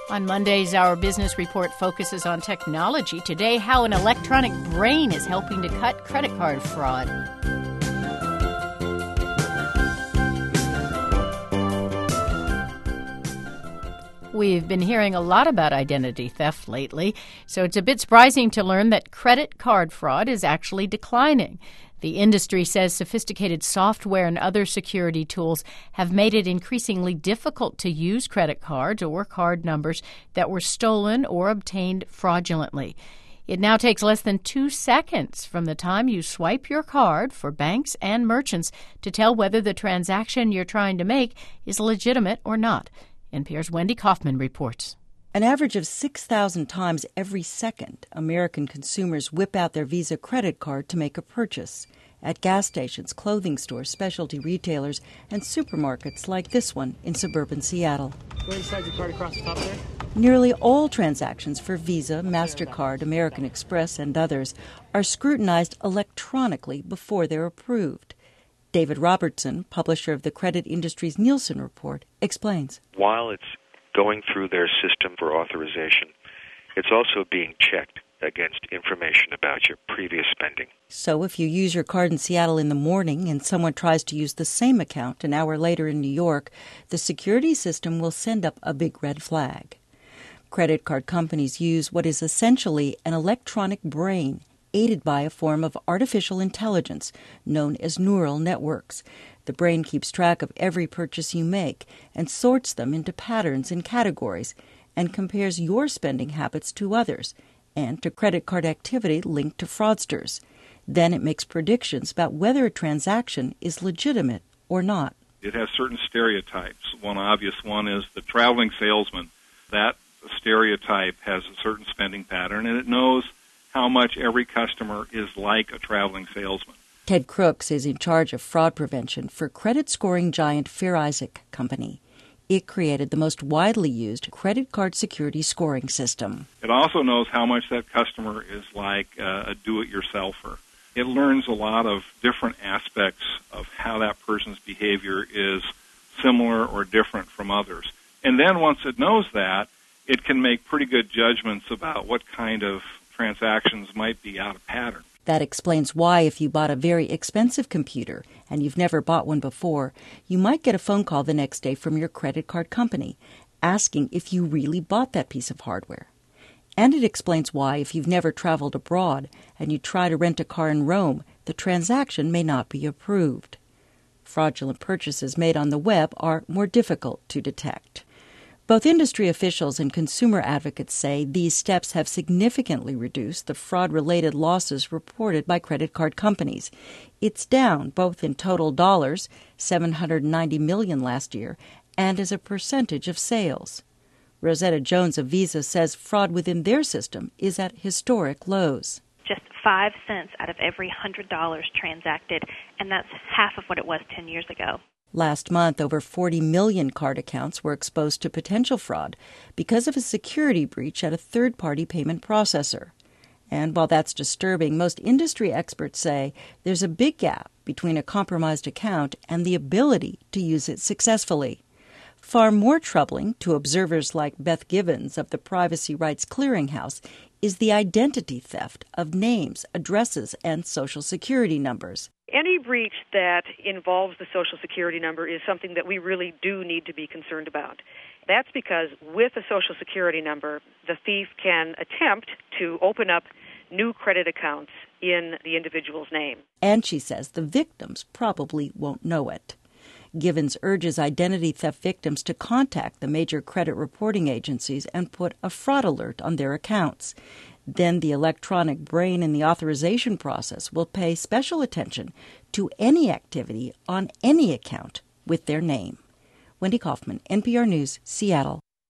On Mondays, our business report focuses on technology. Today, how an electronic brain is helping to cut credit card fraud. We've been hearing a lot about identity theft lately, so it's a bit surprising to learn that credit card fraud is actually declining. The industry says sophisticated software and other security tools have made it increasingly difficult to use credit cards or card numbers that were stolen or obtained fraudulently. It now takes less than 2 seconds from the time you swipe your card for banks and merchants to tell whether the transaction you're trying to make is legitimate or not. NPR's Wendy Kaufman reports. An average of 6,000 times every second, American consumers whip out their Visa credit card to make a purchase at gas stations, clothing stores, specialty retailers, and supermarkets like this one in suburban Seattle. Go ahead and slide your card across the top there. Nearly all transactions for Visa, MasterCard, American Express, and others are scrutinized electronically before they're approved. David Robertson, publisher of the credit industry's Nielsen report, explains. While it's going through their system for authorization, it's also being checked against information about your previous spending. So if you use your card in Seattle in the morning and someone tries to use the same account an hour later in New York, the security system will send up a big red flag. Credit card companies use what is essentially an electronic brain aided by a form of artificial intelligence known as neural networks. The brain keeps track of every purchase you make and sorts them into patterns and categories and compares your spending habits to others and to credit card activity linked to fraudsters. Then it makes predictions about whether a transaction is legitimate or not. It has certain stereotypes. One obvious one is the traveling salesman. That stereotype has a certain spending pattern, and it knows how much every customer is like a traveling salesman. Ted Crooks is in charge of fraud prevention for credit scoring giant Fair Isaac Company. It created the most widely used credit card security scoring system. It also knows how much that customer is like a do-it-yourselfer. It learns a lot of different aspects of how that person's behavior is similar or different from others. And then once it knows that, it can make pretty good judgments about what kind of transactions might be out of pattern. That explains why if you bought a very expensive computer and you've never bought one before, you might get a phone call the next day from your credit card company asking if you really bought that piece of hardware. And it explains why if you've never traveled abroad and you try to rent a car in Rome, the transaction may not be approved. Fraudulent purchases made on the web are more difficult to detect. Both industry officials and consumer advocates say these steps have significantly reduced the fraud-related losses reported by credit card companies. It's down both in total dollars, $790 million last year, and as a percentage of sales. Rosetta Jones of Visa says fraud within their system is at historic lows. Just 5 cents out of every $100 transacted, and that's half of what it was 10 years ago. Last month, over 40 million card accounts were exposed to potential fraud because of a security breach at a third-party payment processor. And while that's disturbing, most industry experts say there's a big gap between a compromised account and the ability to use it successfully. Far more troubling to observers like Beth Givens of the Privacy Rights Clearinghouse is the identity theft of names, addresses, and Social Security numbers. Any breach that involves the Social Security number is something that we really do need to be concerned about. That's because with a Social Security number, the thief can attempt to open up new credit accounts in the individual's name. And she says the victims probably won't know it. Givens urges identity theft victims to contact the major credit reporting agencies and put a fraud alert on their accounts. Then the electronic brain in the authorization process will pay special attention to any activity on any account with their name. Wendy Kaufman, NPR News, Seattle.